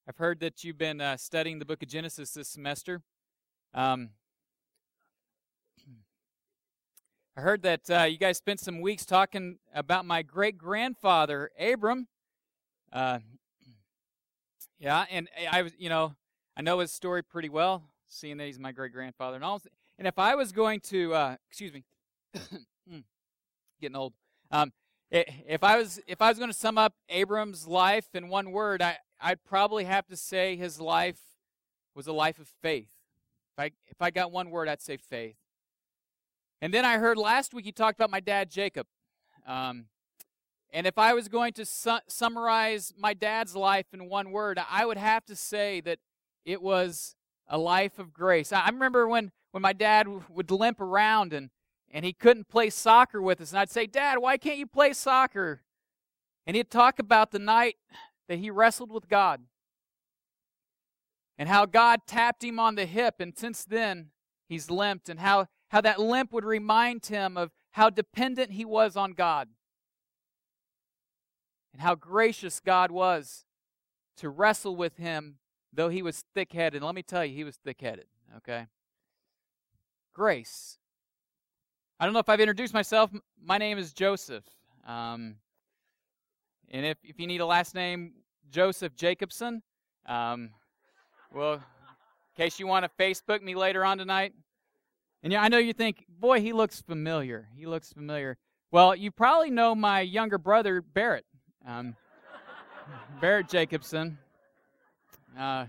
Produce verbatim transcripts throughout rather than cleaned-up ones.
I've heard that you've been uh, studying the book of Genesis this semester. Um, I heard that uh, you guys spent some weeks talking about my great-grandfather, Abram. Uh, yeah, and I was, you know, I know his story pretty well, seeing that he's my great-grandfather and all. And if I was going to, uh, excuse me, getting old. Um, if I was, if I was going to sum up Abram's life in one word, I. I'd probably have to say his life was a life of faith. If I, if I got one word, I'd say faith. And then I heard last week he talked about my dad, Jacob. Um, and if I was going to su- summarize my dad's life in one word, I would have to say that it was a life of grace. I remember when, when my dad w- would limp around and, and he couldn't play soccer with us. And I'd say, Dad, why can't you play soccer? And he'd talk about the night that he wrestled with God and how God tapped him on the hip, and since then he's limped, and how, how that limp would remind him of how dependent he was on God and how gracious God was to wrestle with him, though he was thick-headed. Let me tell you, he was thick-headed, okay? Grace. I don't know if I've introduced myself. My name is Joseph. Um, And if, if you need a last name, Joseph Jacobson, um, well, in case you want to Facebook me later on tonight. And yeah, I know you think, boy, he looks familiar. He looks familiar. Well, you probably know my younger brother, Barrett. Um, Barrett Jacobson. Uh,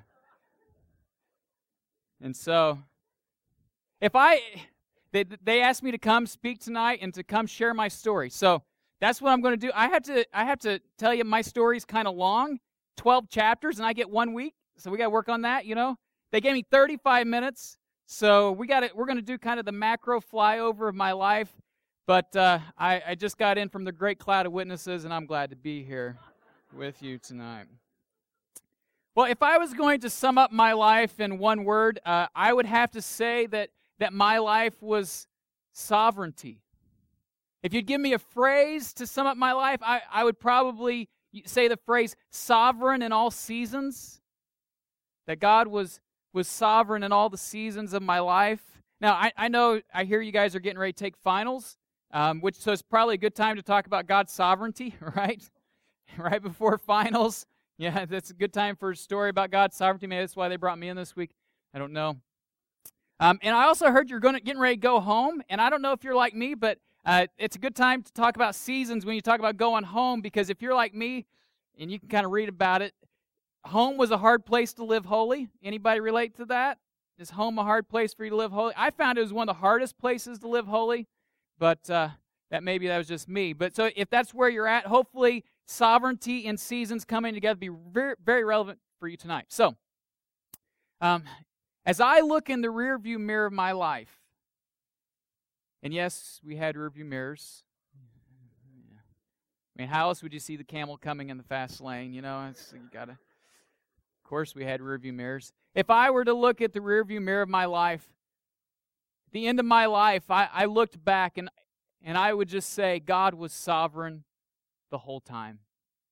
and so, if I, they, they asked me to come speak tonight and to come share my story. So, that's what I'm going to do. I have to I have to tell you my story's kind of long, twelve chapters, and I get one week. So we got to work on that, you know. They gave me thirty-five minutes. So we got it. We're going to do kind of the macro flyover of my life. But uh, I, I just got in from the great cloud of witnesses, and I'm glad to be here with you tonight. Well, if I was going to sum up my life in one word, uh, I would have to say that that my life was sovereignty. If you'd give me a phrase to sum up my life, I, I would probably say the phrase sovereign in all seasons. That God was, was sovereign in all the seasons of my life. Now, I, I know, I hear you guys are getting ready to take finals, um, which so it's probably a good time to talk about God's sovereignty, right? Right before finals. Yeah, that's a good time for a story about God's sovereignty. Maybe that's why they brought me in this week. I don't know. Um, and I also heard you're going to getting ready to go home, and I don't know if you're like me, but Uh, it's a good time to talk about seasons when you talk about going home, because if you're like me, and you can kind of read about it, home was a hard place to live holy. Anybody relate to that? Is home a hard place for you to live holy? I found it was one of the hardest places to live holy, but uh, that maybe that was just me. But so if that's where you're at, hopefully sovereignty and seasons coming together be very, very relevant for you tonight. So, um, as I look in the rearview mirror of my life, and yes, we had rearview mirrors. I mean, how else would you see the camel coming in the fast lane? You know, it's, you gotta. Of course, we had rearview mirrors. If I were to look at the rearview mirror of my life, at the end of my life, I, I looked back and and I would just say God was sovereign the whole time.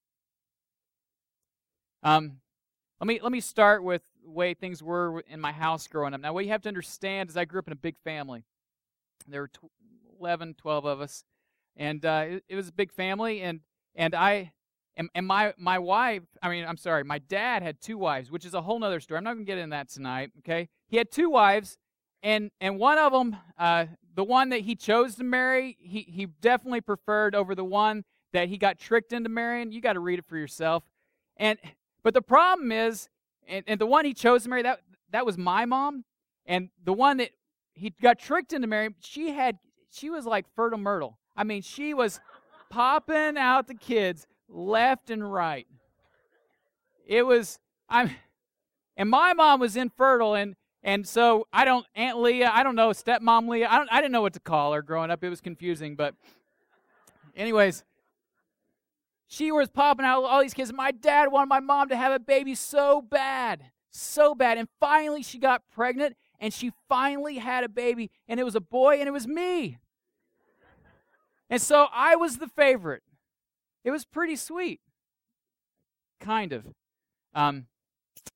Um, let me let me start with the way things were in my house growing up. Now, what you have to understand is I grew up in a big family. There were eleven, twelve of us, and uh, it, it was a big family, and and I, and, and my, my wife, I mean, I'm sorry, my dad had two wives, which is a whole other story. I'm not going to get into that tonight, okay? He had two wives, and and one of them, uh, the one that he chose to marry, he, he definitely preferred over the one that he got tricked into marrying. You got to read it for yourself. And but the problem is, and, and the one he chose to marry, that that was my mom, and the one that he got tricked into marrying, she had, she was like Fertile Myrtle. I mean, she was popping out the kids left and right. It was, I'm, and my mom was infertile, and and so I don't, Aunt Leah, I don't know, stepmom Leah, I don't, I didn't know what to call her growing up. It was confusing, but anyways, she was popping out all these kids. My dad wanted my mom to have a baby so bad, so bad, and finally she got pregnant. And she finally had a baby, and it was a boy, and it was me. And so I was the favorite. It was pretty sweet. Kind of. Um,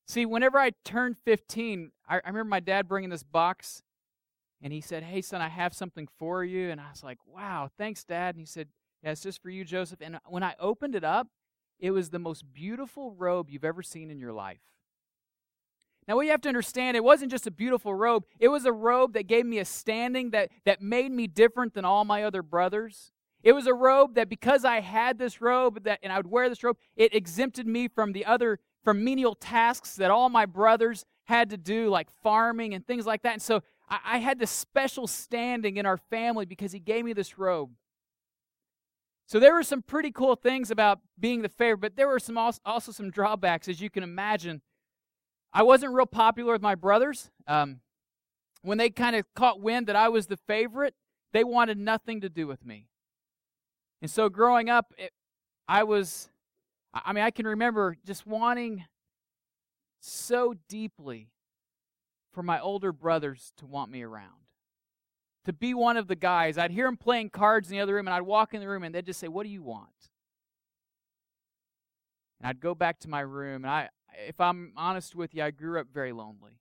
See, whenever I turned fifteen, I, I remember my dad bringing this box, and he said, "Hey, son, I have something for you." And I was like, "Wow, thanks, Dad." And he said, "Yeah, it's just for you, Joseph." And when I opened it up, it was the most beautiful robe you've ever seen in your life. Now, what you have to understand, it wasn't just a beautiful robe. It was a robe that gave me a standing that, that made me different than all my other brothers. It was a robe that because I had this robe that, and I would wear this robe, it exempted me from the other, from menial tasks that all my brothers had to do, like farming and things like that. And so I, I had this special standing in our family because he gave me this robe. So there were some pretty cool things about being the favorite, but there were some also, also some drawbacks, as you can imagine. I wasn't real popular with my brothers. Um, when they kind of caught wind that I was the favorite, they wanted nothing to do with me. And so growing up, it, I was, I mean, I can remember just wanting so deeply for my older brothers to want me around, to be one of the guys. I'd hear them playing cards in the other room, and I'd walk in the room, and they'd just say, "What do you want?" And I'd go back to my room, and I, if I'm honest with you, I grew up very lonely.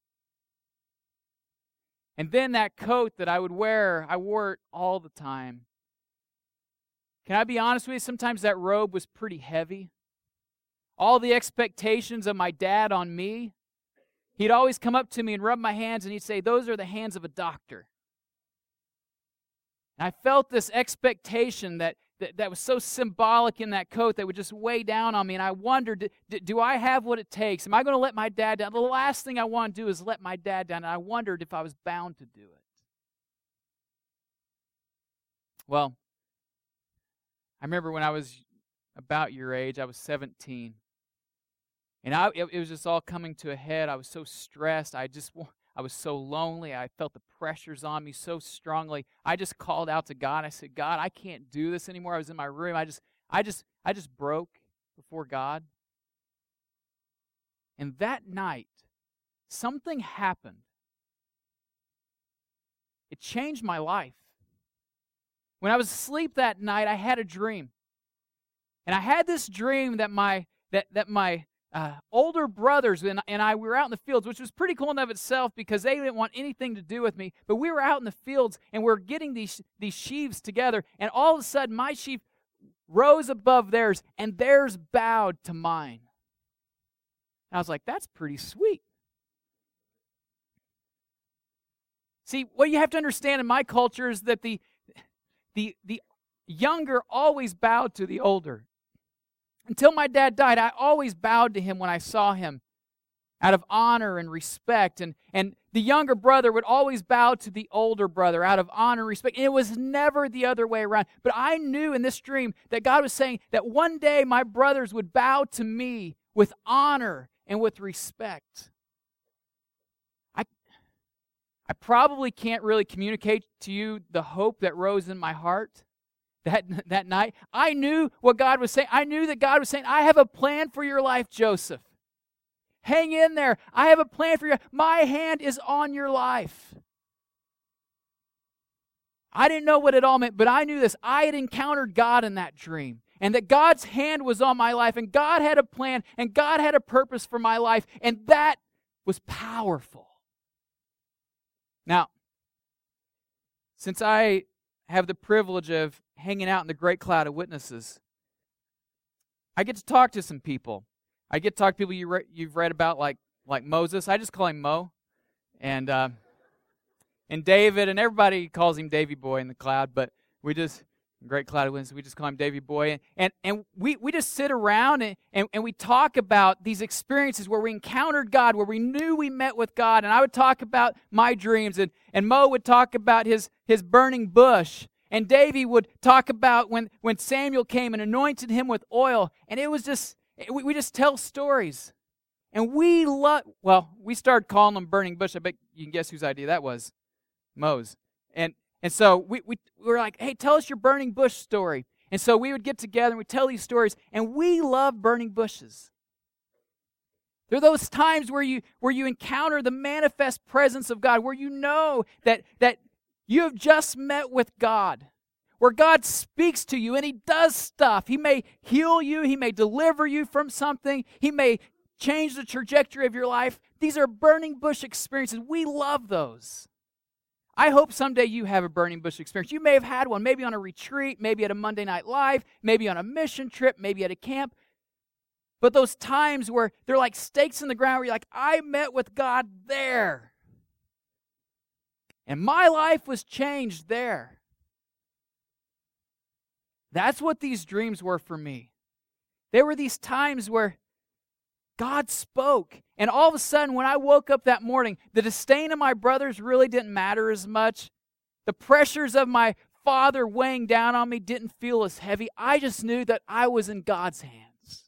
And then that coat that I would wear, I wore it all the time. Can I be honest with you? Sometimes that robe was pretty heavy. All the expectations of my dad on me, he'd always come up to me and rub my hands, and he'd say, "Those are the hands of a doctor." And I felt this expectation that That, that was so symbolic in that coat that would just weigh down on me. And I wondered, do, do I have what it takes? Am I going to let my dad down? The last thing I want to do is let my dad down. And I wondered if I was bound to do it. Well, I remember when I was about your age, I was seventeen. And I, it, it was just all coming to a head. I was so stressed. I just I was so lonely. I felt the pressures on me so strongly. I just called out to God. I said, "God, I can't do this anymore." I was in my room. I just, I just, I just broke before God. And that night, something happened. It changed my life. When I was asleep that night, I had a dream. And I had this dream that my that that my Uh, older brothers and, and I, we were out in the fields, which was pretty cool in and of itself because they didn't want anything to do with me. But we were out in the fields and we we're getting these, these sheaves together. And all of a sudden, my sheaf rose above theirs and theirs bowed to mine. And I was like, that's pretty sweet. See, what you have to understand in my culture is that the, the, the younger always bowed to the older. Until my dad died, I always bowed to him when I saw him out of honor and respect. And, and the younger brother would always bow to the older brother out of honor and respect. And it was never the other way around. But I knew in this dream that God was saying that one day my brothers would bow to me with honor and with respect. I, I probably can't really communicate to you the hope that rose in my heart. That, that night, I knew what God was saying. I knew that God was saying, "I have a plan for your life, Joseph. Hang in there. I have a plan for you. My hand is on your life." I didn't know what it all meant, but I knew this. I had encountered God in that dream, and that God's hand was on my life, and God had a plan, and God had a purpose for my life, and that was powerful. Now, since I have the privilege of hanging out in the great cloud of witnesses, I get to talk to some people. I get to talk to people you re- you've read about, like like Moses. I just call him Mo, and uh, and David, and everybody calls him Davy Boy in the cloud. But we just great cloud of witnesses. We just call him Davy Boy, and and, and we we just sit around and, and and we talk about these experiences where we encountered God, where we knew we met with God. And I would talk about my dreams, and and Mo would talk about his his burning bush. And Davy would talk about when, when Samuel came and anointed him with oil. And it was just, we, we just tell stories. And we love, well, we started calling them burning bush. I bet you can guess whose idea that was. Mo's. And and so we, we, we were like, "Hey, tell us your burning bush story." And so we would get together and we'd tell these stories. And we love burning bushes. There are those times where you where you encounter the manifest presence of God, where you know that that you have just met with God, where God speaks to you and He does stuff. He may heal you. He may deliver you from something. He may change the trajectory of your life. These are burning bush experiences. We love those. I hope someday you have a burning bush experience. You may have had one, maybe on a retreat, maybe at a Monday Night Live, maybe on a mission trip, maybe at a camp. But those times where they're like stakes in the ground where you're like, I met with God there. And my life was changed there. That's what these dreams were for me. There were these times where God spoke. And all of a sudden, when I woke up that morning, the disdain of my brothers really didn't matter as much. The pressures of my father weighing down on me didn't feel as heavy. I just knew that I was in God's hands.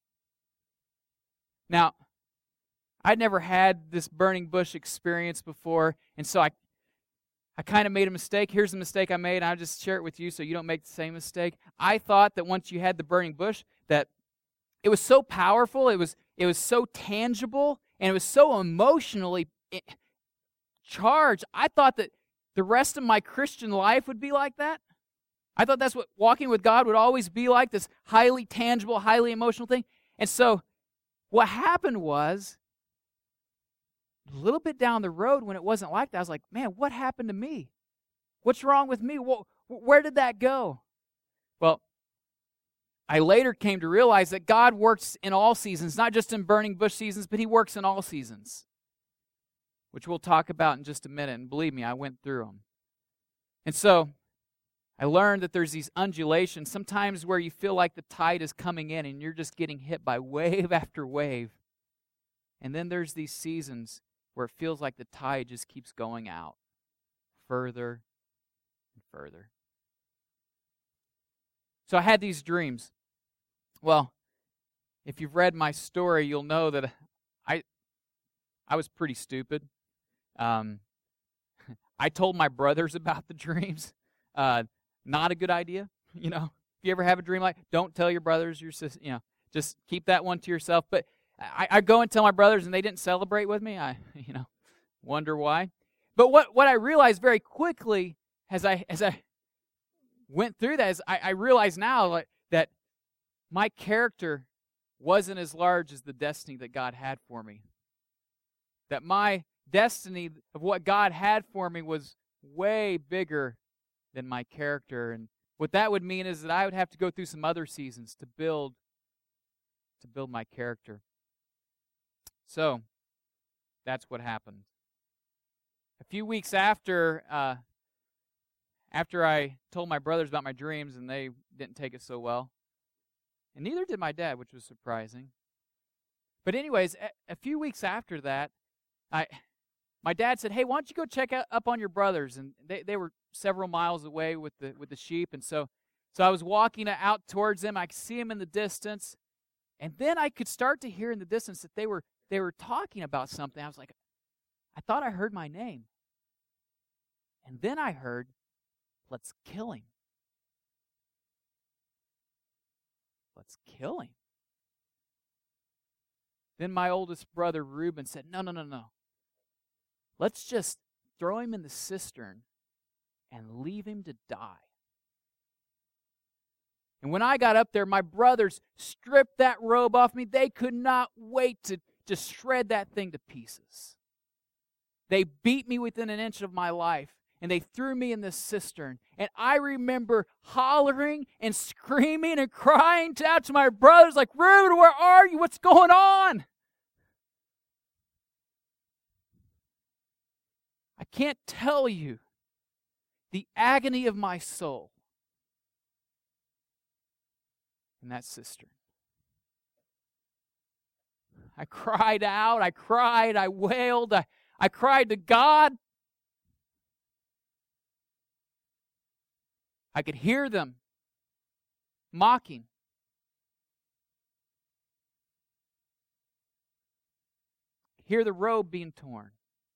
Now, I'd never had this burning bush experience before, and so I I kind of made a mistake. Here's the mistake I made, and I'll just share it with you so you don't make the same mistake. I thought that once you had the burning bush, that it was so powerful, it was it was so tangible, and it was so emotionally charged. I thought that the rest of my Christian life would be like that. I thought that's what walking with God would always be like, this highly tangible, highly emotional thing. And so what happened was, a little bit down the road when it wasn't like that, I was like, man, what happened to me? What's wrong with me? Where did that go? Well, I later came to realize that God works in all seasons, not just in burning bush seasons, but He works in all seasons, which we'll talk about in just a minute. And believe me, I went through them. And so I learned that there's these undulations, sometimes where you feel like the tide is coming in and you're just getting hit by wave after wave. And then there's these seasons where it feels like the tide just keeps going out further and further. So I had these dreams. Well, if you've read my story, you'll know that I I was pretty stupid. Um, I told my brothers about the dreams. Uh, not a good idea. You know, if you ever have a dream like, don't tell your brothers, your sis, you know, just keep that one to yourself. But I, I go and tell my brothers, and they didn't celebrate with me. I, you know, wonder why. But what, what I realized very quickly as I as I went through that is I, I realize now like, that my character wasn't as large as the destiny that God had for me. That my destiny of what God had for me was way bigger than my character. And what that would mean is that I would have to go through some other seasons to build to build my character. So, that's what happened. A few weeks after, uh, after I told my brothers about my dreams, and they didn't take it so well, and neither did my dad, which was surprising. But anyways, a, a few weeks after that, I, my dad said, "Hey, why don't you go check out, up on your brothers?" And they, they were several miles away with the with the sheep, and so so I was walking out towards them. I could see them in the distance, and then I could start to hear in the distance that they were they were talking about something. I was like, I thought I heard my name. And then I heard, "Let's kill him. Let's kill him." Then my oldest brother, Reuben, said, no, no, no, no. Let's just throw him in the cistern and leave him to die. And when I got up there, my brothers stripped that robe off me. They could not wait to just shred that thing to pieces. They beat me within an inch of my life, and they threw me in this cistern. And I remember hollering and screaming and crying out to my brothers like, "Reuben, where are you? What's going on?" I can't tell you the agony of my soul in that cistern. I cried out, I cried, I wailed, I, I cried to God. I could hear them mocking. Hear the robe being torn.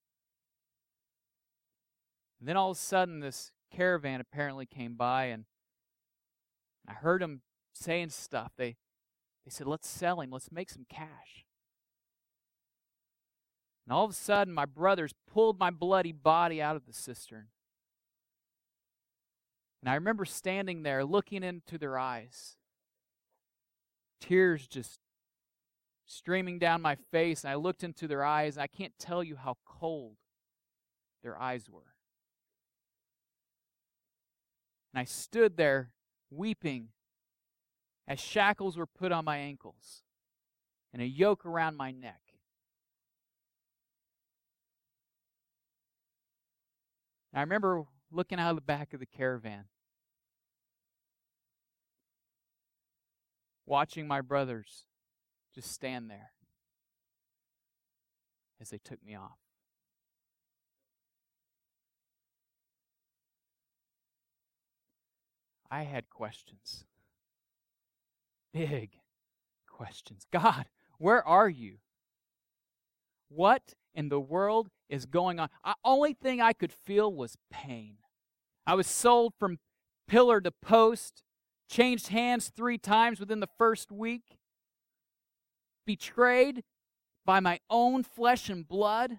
And then all of a sudden, this caravan apparently came by, and I heard them saying stuff. They, they said, "Let's sell him. Let's make some cash." And all of a sudden, my brothers pulled my bloody body out of the cistern. And I remember standing there, looking into their eyes, tears just streaming down my face, and I looked into their eyes, and I can't tell you how cold their eyes were. And I stood there weeping as shackles were put on my ankles and a yoke around my neck. And I remember looking out of the back of the caravan, watching my brothers just stand there as they took me off. I had questions. Big questions. God, where are you? What in the world is going on? The only thing I could feel was pain. I was sold from pillar to post, changed hands three times within the first week, betrayed by my own flesh and blood.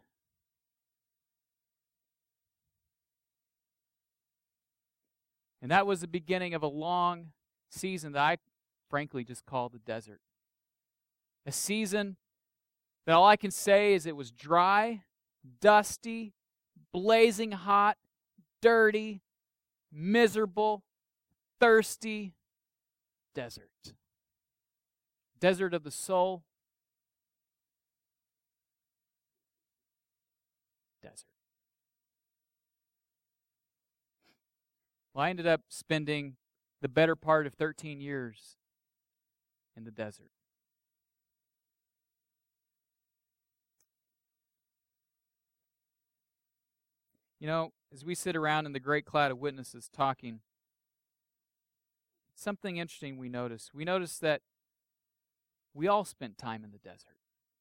And that was the beginning of a long season that I frankly just call the desert. A season that all I can say is it was dry, dusty, blazing hot, dirty, miserable, thirsty desert. Desert of the soul. Desert. Well, I ended up spending the better part of thirteen years in the desert. You know, as we sit around in the great cloud of witnesses talking, something interesting we notice. We notice that we all spent time in the desert.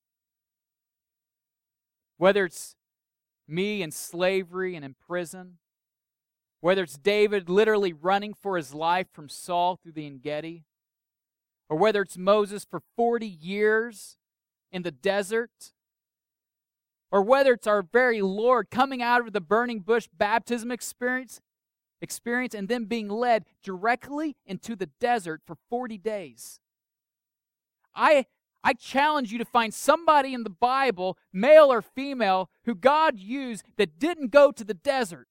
Whether it's me in slavery and in prison, whether it's David literally running for his life from Saul through the En-Gedi, or whether it's Moses for forty years in the desert, or whether it's our very Lord coming out of the burning bush baptism experience, experience and then being led directly into the desert for forty days. I, I challenge you to find somebody in the Bible, male or female, who God used that didn't go to the desert.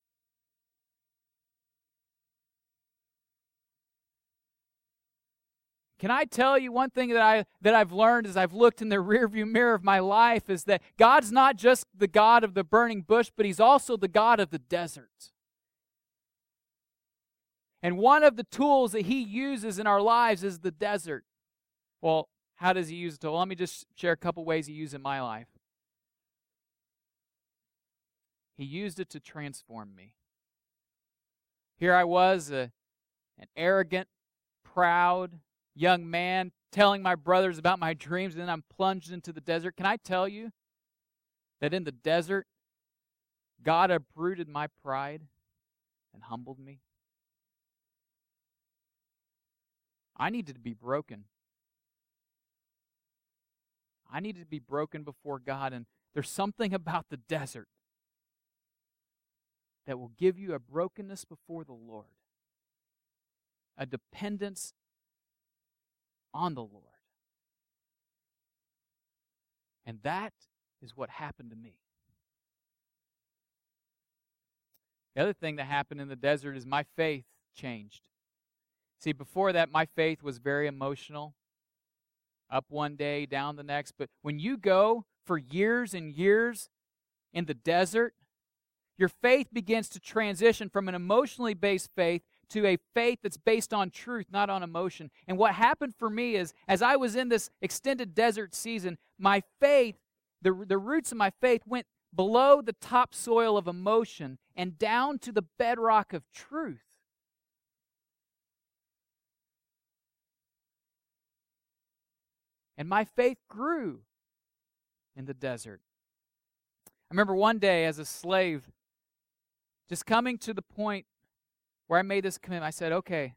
Can I tell you one thing that, I, that I've learned as I've looked in the rearview mirror of my life is that God's not just the God of the burning bush, but He's also the God of the desert. And one of the tools that He uses in our lives is the desert. Well, how does He use it? Well, let me just share a couple ways He used it in my life. He used it to transform me. Here I was, a, an arrogant, proud, young man telling my brothers about my dreams, and then I'm plunged into the desert. Can I tell you that in the desert, God uprooted my pride and humbled me? I needed to be broken. I needed to be broken before God, and there's something about the desert that will give you a brokenness before the Lord, a dependence on the Lord. And that is what happened to me. The other thing that happened in the desert is my faith changed. See, before that, my faith was very emotional. Up one day, down the next. But when you go for years and years in the desert, your faith begins to transition from an emotionally based faith to a faith that's based on truth, not on emotion. And what happened for me is, as I was in this extended desert season, my faith, the, the roots of my faith went below the topsoil of emotion and down to the bedrock of truth. And my faith grew in the desert. I remember one day as a slave, just coming to the point where I made this commitment. I said, okay,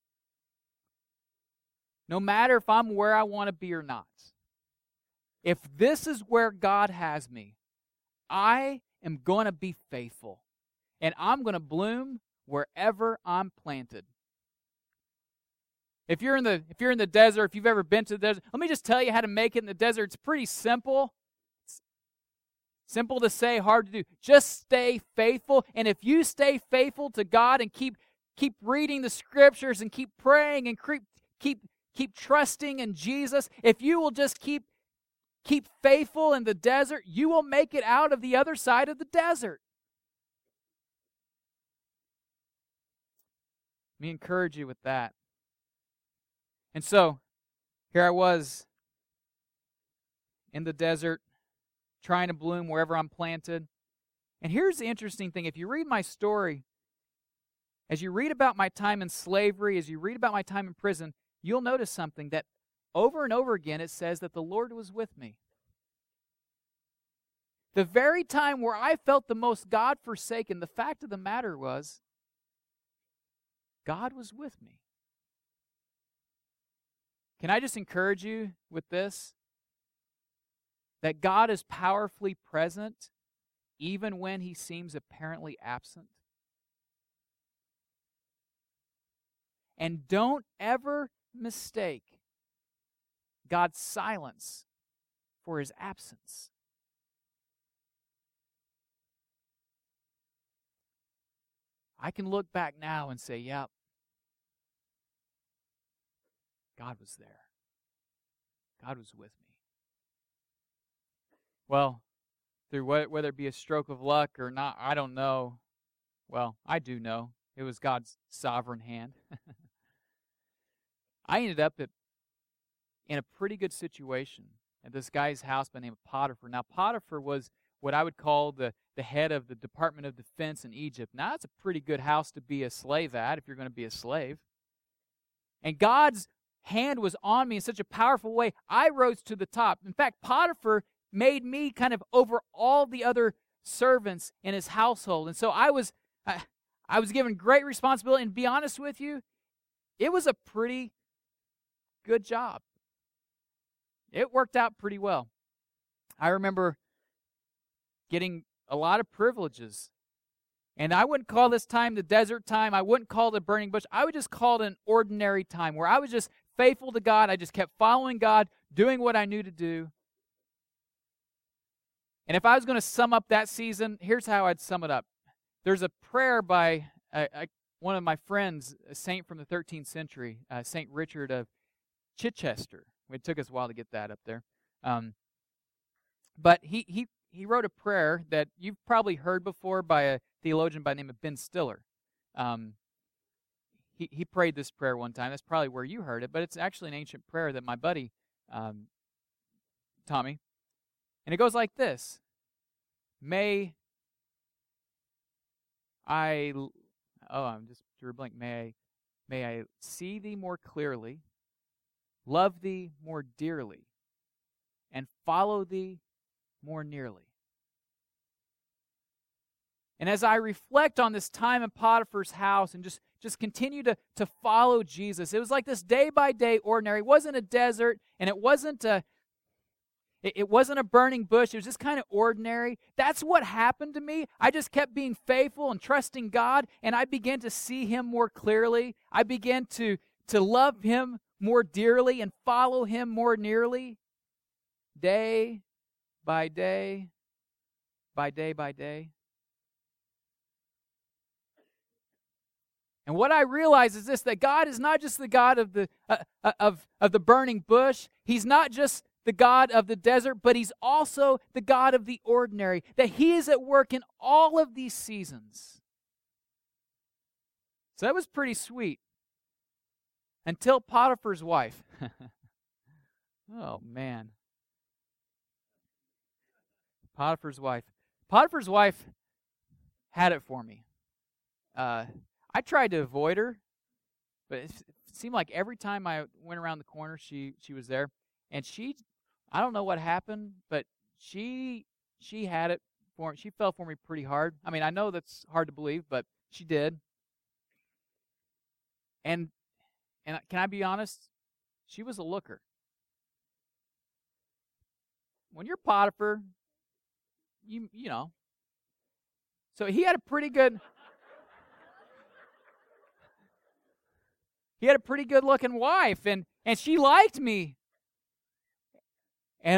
no matter if I'm where I want to be or not, if this is where God has me, I am going to be faithful. And I'm going to bloom wherever I'm planted. If you're in the if you're in the desert, if you've ever been to the desert, let me just tell you how to make it in the desert. It's pretty simple. It's simple to say, hard to do. Just stay faithful. And if you stay faithful to God and keep keep reading the scriptures and keep praying and keep keep keep trusting in Jesus, if you will just keep keep faithful in the desert, you will make it out of the other side of the desert. Let me encourage you with that. And so, here I was in the desert, trying to bloom wherever I'm planted. And here's the interesting thing. If you read my story, as you read about my time in slavery, as you read about my time in prison, you'll notice something, that over and over again it says that the Lord was with me. The very time where I felt the most God-forsaken, the fact of the matter was, God was with me. Can I just encourage you with this? That God is powerfully present even when He seems apparently absent. And don't ever mistake God's silence for His absence. I can look back now and say, yep, God was there. God was with me. Well, through whether it be a stroke of luck or not, I don't know. Well, I do know. It was God's sovereign hand. I ended up at, in a pretty good situation at this guy's house by the name of Potiphar. Now, Potiphar was what I would call the, the head of the Department of Defense in Egypt. Now, that's a pretty good house to be a slave at if you're going to be a slave. And God's hand was on me in such a powerful way, I rose to the top. In fact, Potiphar made me kind of over all the other servants in his household. And so I was I, I was given great responsibility. And to be honest with you, it was a pretty good job. It worked out pretty well. I remember getting a lot of privileges. And I wouldn't call this time the desert time. I wouldn't call it a burning bush. I would just call it an ordinary time where I was just faithful to God. I just kept following God, doing what I knew to do. And if I was going to sum up that season, here's how I'd sum it up. There's a prayer by uh, uh, one of my friends, a saint from the thirteenth century, uh, Saint Richard of Chichester. It took us a while to get that up there. Um, but he, he, he wrote a prayer that you've probably heard before by a theologian by the name of Ben Stiller. Um, he, he prayed this prayer one time. That's probably where you heard it, but it's actually an ancient prayer that my buddy um, taught me. And it goes like this. May I, oh, I'm just drew a blank. May I, may I see thee more clearly, love thee more dearly, and follow thee more nearly. And as I reflect on this time in Potiphar's house and just, just continue to, to follow Jesus, it was like this day-by-day ordinary. It wasn't a desert, and it wasn't a it, it wasn't a burning bush. It was just kind of ordinary. That's what happened to me. I just kept being faithful and trusting God, and I began to see Him more clearly. I began to, to love Him more dearly and follow Him more nearly, day by day, by day by day. And what I realize is this, that God is not just the God of the uh, uh, of, of the burning bush. He's not just the God of the desert, but He's also the God of the ordinary. That He is at work in all of these seasons. So that was pretty sweet. Until Potiphar's wife. Oh, man. Potiphar's wife. Potiphar's wife had it for me. Uh... I tried to avoid her, but it seemed like every time I went around the corner, she she was there. And she, I don't know what happened, but she she had it for me. She fell for me pretty hard. I mean, I know that's hard to believe, but she did. And and can I be honest? She was a looker. When you're Potiphar, you you know. So he had a pretty good... he had a pretty good-looking wife, and, and she liked me. And,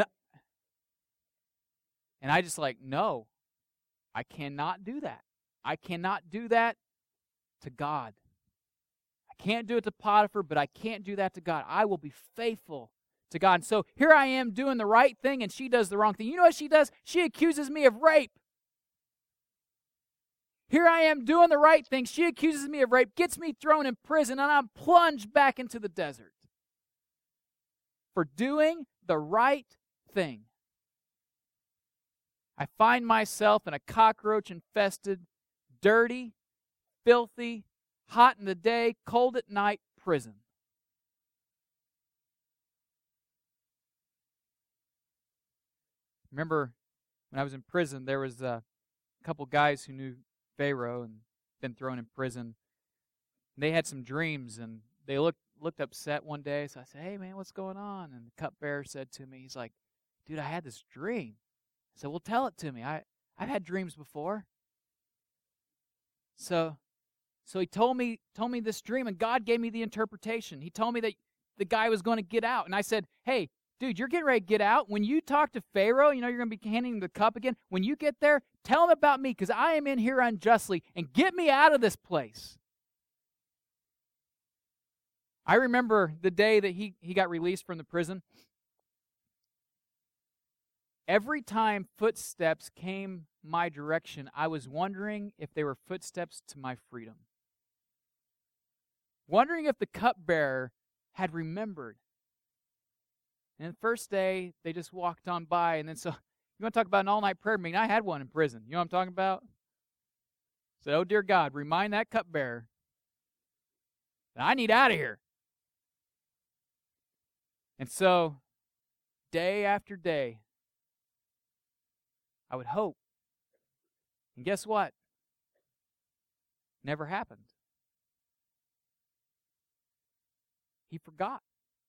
and I just like, no, I cannot do that. I cannot do that to God. I can't do it to Potiphar, but I can't do that to God. I will be faithful to God. And so here I am doing the right thing, and she does the wrong thing. You know what she does? She accuses me of rape. Here I am doing the right thing. She accuses me of rape, gets me thrown in prison, and I'm plunged back into the desert for doing the right thing. I find myself in a cockroach-infested, dirty, filthy, hot in the day, cold at night prison. Remember when I was in prison, there was a couple guys who knew Pharaoh and been thrown in prison. And they had some dreams, and they looked looked upset one day. So I said, "Hey, man, what's going on?" And the cupbearer said to me, he's like, "Dude, I had this dream." I said, "Well, tell it to me. I, I've had dreams before." So so he told me told me this dream, and God gave me the interpretation. He told me that the guy was going to get out. And I said, "Hey, dude, you're getting ready to get out. When you talk to Pharaoh, you know you're going to be handing him the cup again. When you get there, tell him about me, because I am in here unjustly, and get me out of this place." I remember the day that he, he got released from the prison. Every time footsteps came my direction, I was wondering if they were footsteps to my freedom. Wondering if the cupbearer had remembered. And the first day, they just walked on by. And then so, you want to talk about an all-night prayer meeting? I had one in prison. You know what I'm talking about? I said, "Oh, dear God, remind that cupbearer that I need out of here." And so, day after day, I would hope. And guess what? Never happened. He forgot.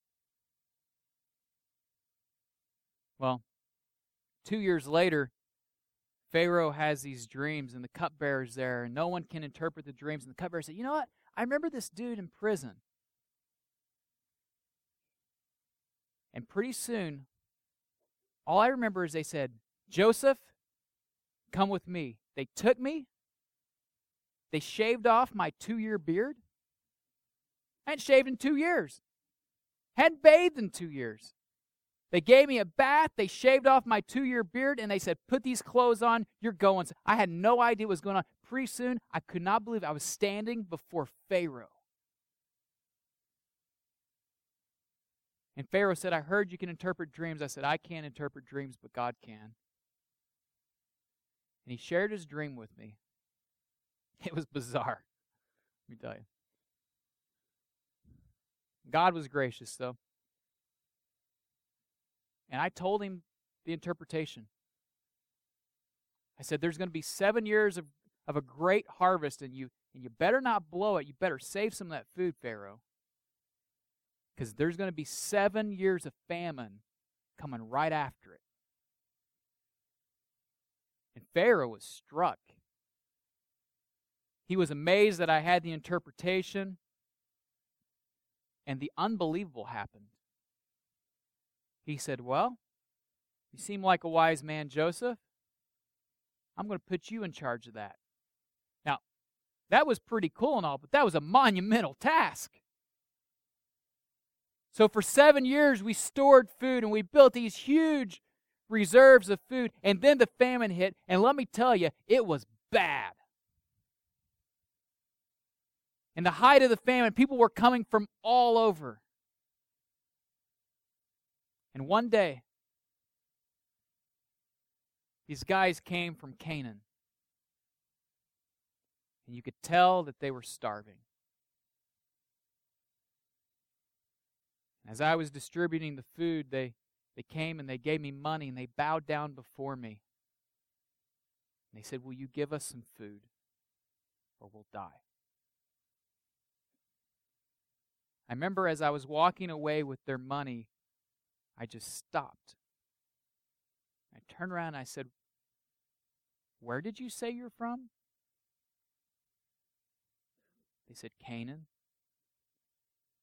Well, two years later, Pharaoh has these dreams, and the cupbearer's there, and no one can interpret the dreams. And the cupbearer said, "You know what? I remember this dude in prison." And pretty soon, all I remember is they said, "Joseph, come with me." They took me. They shaved off my two-year beard. I hadn't shaved in two years. Hadn't bathed in two years. They gave me a bath. They shaved off my two-year beard, and they said, "Put these clothes on. You're going." I had no idea what was going on. Pretty soon, I could not believe I was standing before Pharaoh. And Pharaoh said, "I heard you can interpret dreams." I said, "I can't interpret dreams, but God can." And he shared his dream with me. It was bizarre, let me tell you. God was gracious, though. And I told him the interpretation. I said, "There's going to be seven years of, of a great harvest, and you and you better not blow it. You better save some of that food, Pharaoh. Because there's going to be seven years of famine coming right after it." And Pharaoh was struck. He was amazed that I had the interpretation, and the unbelievable happened. He said, "Well, you seem like a wise man, Joseph. I'm going to put you in charge of that." Now, that was pretty cool and all, but that was a monumental task. So for seven years, we stored food, and we built these huge reserves of food, and then the famine hit, and let me tell you, it was bad. In the height of the famine, people were coming from all over. And one day, these guys came from Canaan. And you could tell that they were starving. As I was distributing the food, they, they came and they gave me money, and they bowed down before me. And they said, "Will you give us some food, or we'll die?" I remember as I was walking away with their money, I just stopped. I turned around and I said, "Where did you say you're from?" They said, "Canaan."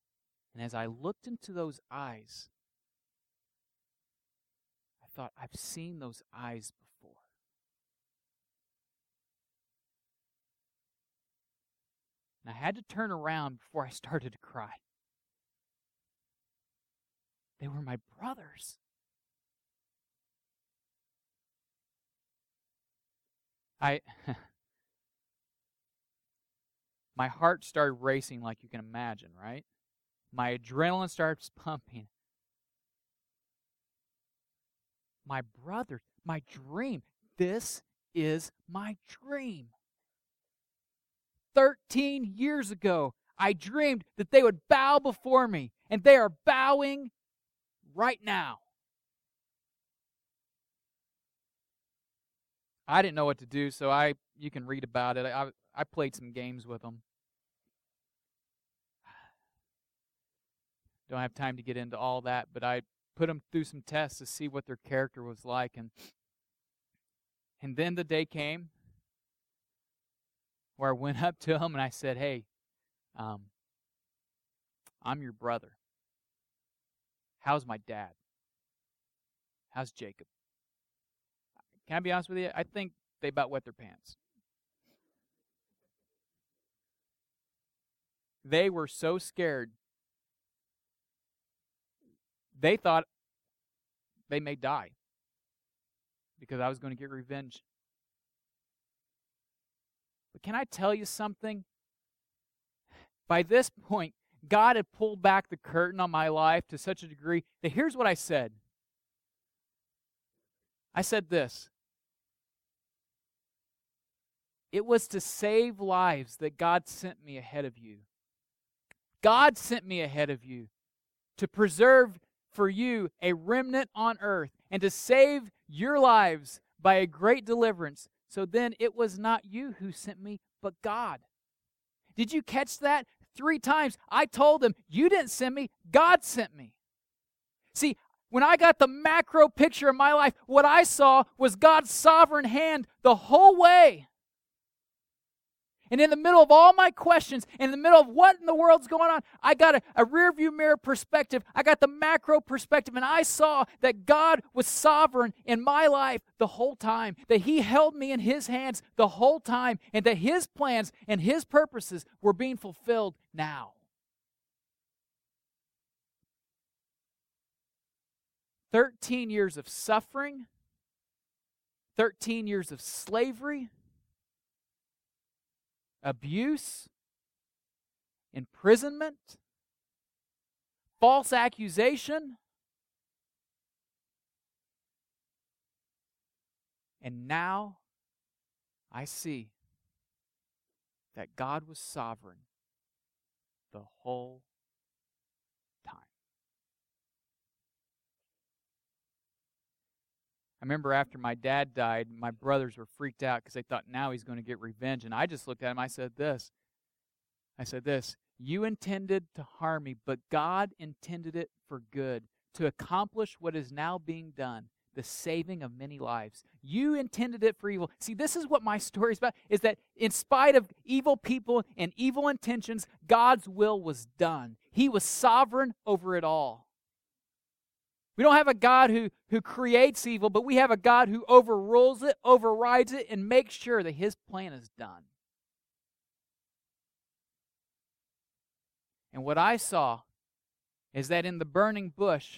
And as I looked into those eyes, I thought, I've seen those eyes before. And I had to turn around before I started to cry. They were my brothers. I my heart started racing like you can imagine, right? My adrenaline starts pumping. My brother, my dream. This is my dream. Thirteen years ago, I dreamed that they would bow before me, and they are bowing right now. I didn't know what to do, so I you can read about it. I I played some games with them. Don't have time to get into all that, but I put them through some tests to see what their character was like, and and then the day came where I went up to them and I said, "Hey, um, I'm your brother. How's my dad? How's Jacob?" Can I be honest with you? I think they about wet their pants. They were so scared. They thought they may die because I was going to get revenge. But can I tell you something? By this point, God had pulled back the curtain on my life to such a degree that here's what I said. I said this. It was to save lives that God sent me ahead of you. God sent me ahead of you to preserve for you a remnant on earth and to save your lives by a great deliverance. So then it was not you who sent me, but God. Did you catch that? Three times I told him, you didn't send me, God sent me. See, when I got the macro picture of my life, what I saw was God's sovereign hand the whole way. And in the middle of all my questions, in the middle of what in the world's going on, I got a, a rear view mirror perspective. I got the macro perspective, and I saw that God was sovereign in my life the whole time, that he held me in his hands the whole time, and that his plans and his purposes were being fulfilled now. Thirteen years of suffering, thirteen years of slavery, abuse, imprisonment, false accusation, and now I see that God was sovereign the whole time. I remember after my dad died, my brothers were freaked out because they thought now he's going to get revenge. And I just looked at him, I said this. I said this, you intended to harm me, but God intended it for good, to accomplish what is now being done, the saving of many lives. You intended it for evil. See, this is what my story is about, is that in spite of evil people and evil intentions, God's will was done. He was sovereign over it all. We don't have a God who, who creates evil, but we have a God who overrules it, overrides it, and makes sure that his plan is done. And what I saw is that in the burning bush,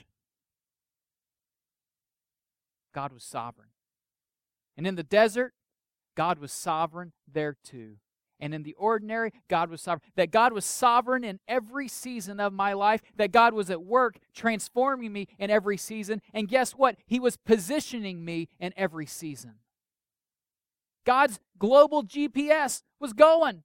God was sovereign. And in the desert, God was sovereign there too. And in the ordinary, God was sovereign. That God was sovereign in every season of my life. That God was at work transforming me in every season. And guess what? He was positioning me in every season. God's global G P S was going.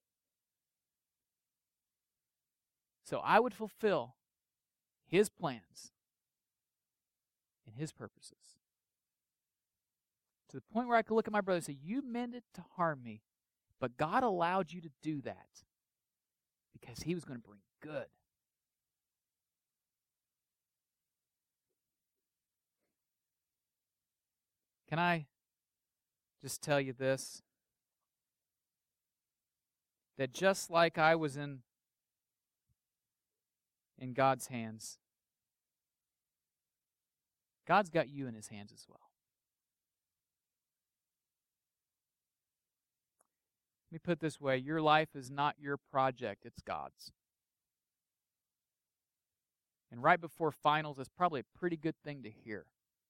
So I would fulfill his plans and his purposes. To the point where I could look at my brother and say, you meant it to harm me. But God allowed you to do that because he was going to bring good. Can I just tell you this? That just like I was in, in God's hands, God's got you in His hands as well. Let me put it this way. Your life is not your project, it's God's. And right before finals is probably a pretty good thing to hear.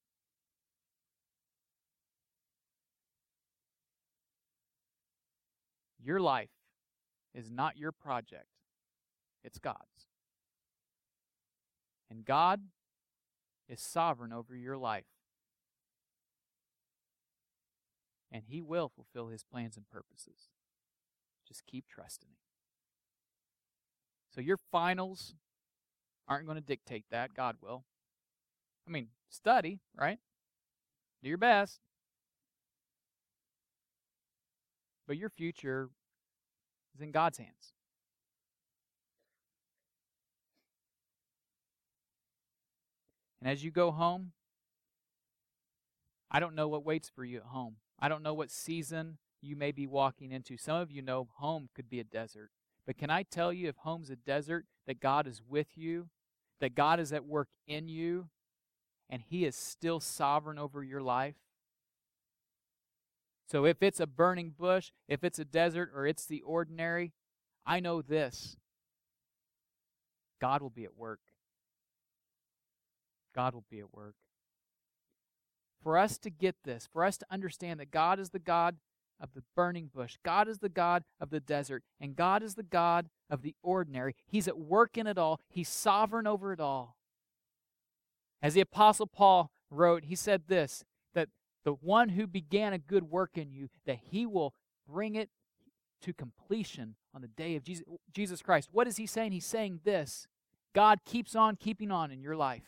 Your life is not your project, it's God's. And God is sovereign over your life. And He will fulfill His plans and purposes. Just keep trusting Him. So your finals aren't going to dictate that. God will. I mean, study, right? Do your best. But your future is in God's hands. And as you go home, I don't know what waits for you at home. I don't know what season you may be walking into. Some of you know home could be a desert. But can I tell you, if home's a desert, that God is with you, that God is at work in you, and He is still sovereign over your life? So if it's a burning bush, if it's a desert, or it's the ordinary, I know this. God will be at work. God will be at work. For us to get this, for us to understand that God is the God of the burning bush, God is the God of the desert, and God is the God of the ordinary. He's at work in it all. He's sovereign over it all. As the Apostle Paul wrote, he said this, that the one who began a good work in you, that He will bring it to completion on the day of Jesus, Jesus Christ. What is he saying? He's saying this: God keeps on keeping on in your life.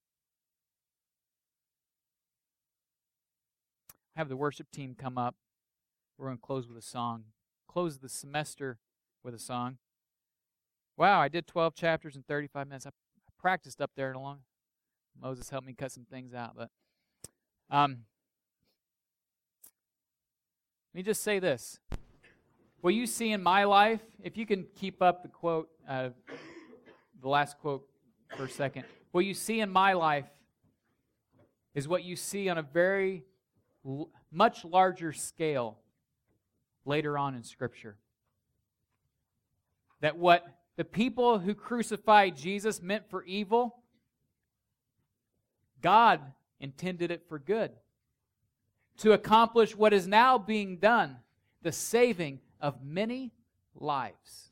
Have the worship team come up. We're going to close with a song. Close the semester with a song. Wow, I did twelve chapters in thirty-five minutes. I practiced up there along. Moses helped me cut some things out. But um, let me just say this. What you see in my life, if you can keep up the quote, uh, the last quote for a second. What you see in my life is what you see on a very l- much larger scale later on in Scripture. That what the people who crucified Jesus meant for evil, God intended it for good, to accomplish what is now being done, the saving of many lives.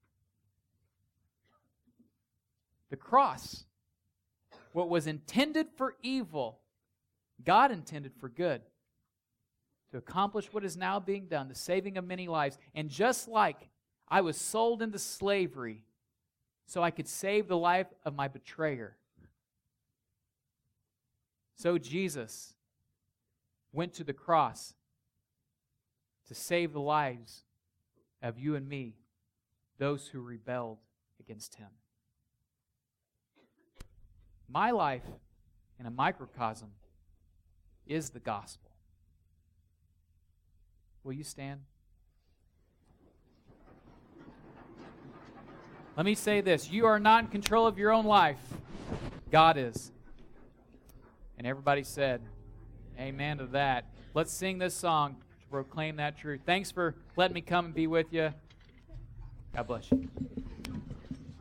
The cross, what was intended for evil, God intended for good, to accomplish what is now being done, the saving of many lives. And just like I was sold into slavery so I could save the life of my betrayer, so Jesus went to the cross to save the lives of you and me, those who rebelled against Him. My life in a microcosm is the gospel. Will you stand? Let me say this. You are not in control of your own life. God is. And everybody said, amen to that. Let's sing this song to proclaim that truth. Thanks for letting me come and be with you. God bless you.